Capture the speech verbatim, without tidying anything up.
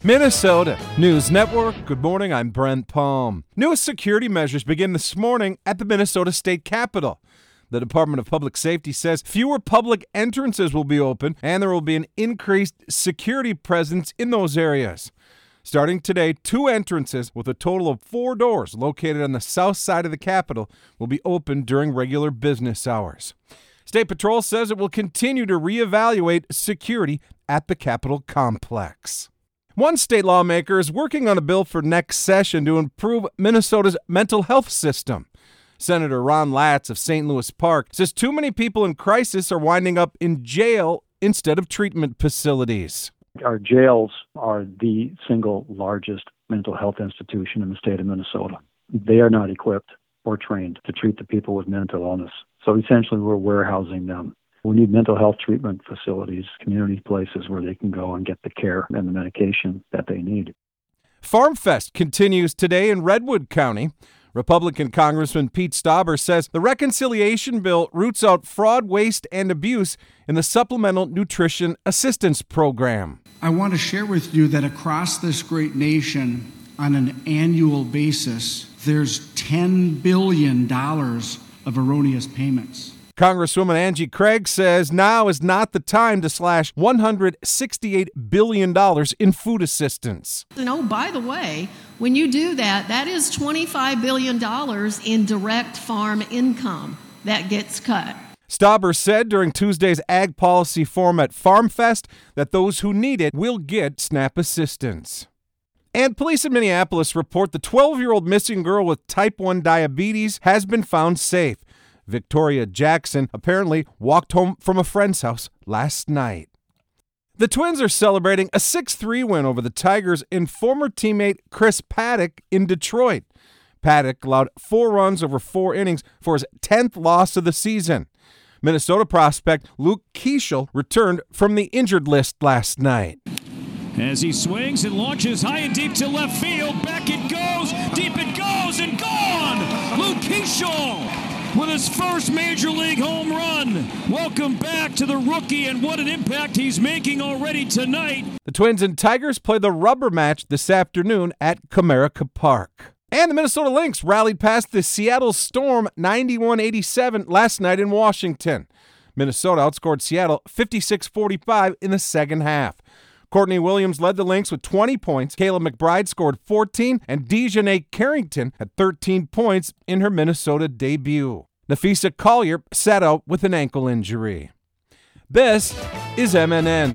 Minnesota News Network. Good morning, I'm Brent Palm. Newest security measures begin this morning at the Minnesota State Capitol. The Department of Public Safety says fewer public entrances will be open and there will be an increased security presence in those areas. Starting today, two entrances with a total of four doors located on the south side of the Capitol will be open during regular business hours. State Patrol says it will continue to reevaluate security at the Capitol complex. One state lawmaker is working on a bill for next session to improve Minnesota's mental health system. Senator Ron Latz of Saint Louis Park says too many people in crisis are winding up in jail instead of treatment facilities. Our jails are the single largest mental health institution in the state of Minnesota. They are not equipped or trained to treat the people with mental illness. So essentially, we're warehousing them. We need mental health treatment facilities, community places where they can go and get the care and the medication that they need. Farm Fest continues today in Redwood County. Republican Congressman Pete Stauber says the reconciliation bill roots out fraud, waste, and abuse in the Supplemental Nutrition Assistance Program. I want to share with you that across this great nation, on an annual basis, there's ten billion dollars of erroneous payments. Congresswoman Angie Craig says now is not the time to slash one hundred sixty-eight billion dollars in food assistance. And oh, by the way, when you do that, that is twenty-five billion dollars in direct farm income that gets cut. Stauber said during Tuesday's Ag Policy Forum at Farm Fest that those who need it will get SNAP assistance. And police in Minneapolis report the twelve-year-old missing girl with type one diabetes has been found safe. Victoria Jackson apparently walked home from a friend's house last night. The Twins are celebrating a six three win over the Tigers and former teammate Chris Paddack in Detroit. Paddack allowed four runs over four innings for his tenth loss of the season. Minnesota prospect Luke Keeschel returned from the injured list last night. As he swings and launches high and deep to left field, back it goes, deep it goes, and gone! Luke Keeschel with his first Major League home run. Welcome back to the rookie, and what an impact he's making already tonight. The Twins and Tigers play the rubber match this afternoon at Comerica Park. And the Minnesota Lynx rallied past the Seattle Storm ninety-one eighty-seven last night in Washington. Minnesota outscored Seattle fifty-six forty-five in the second half. Courtney Williams led the Lynx with twenty points. Kayla McBride scored fourteen, and Dejanay Carrington had thirteen points in her Minnesota debut. Nafisa Collier sat out with an ankle injury. This is M N N.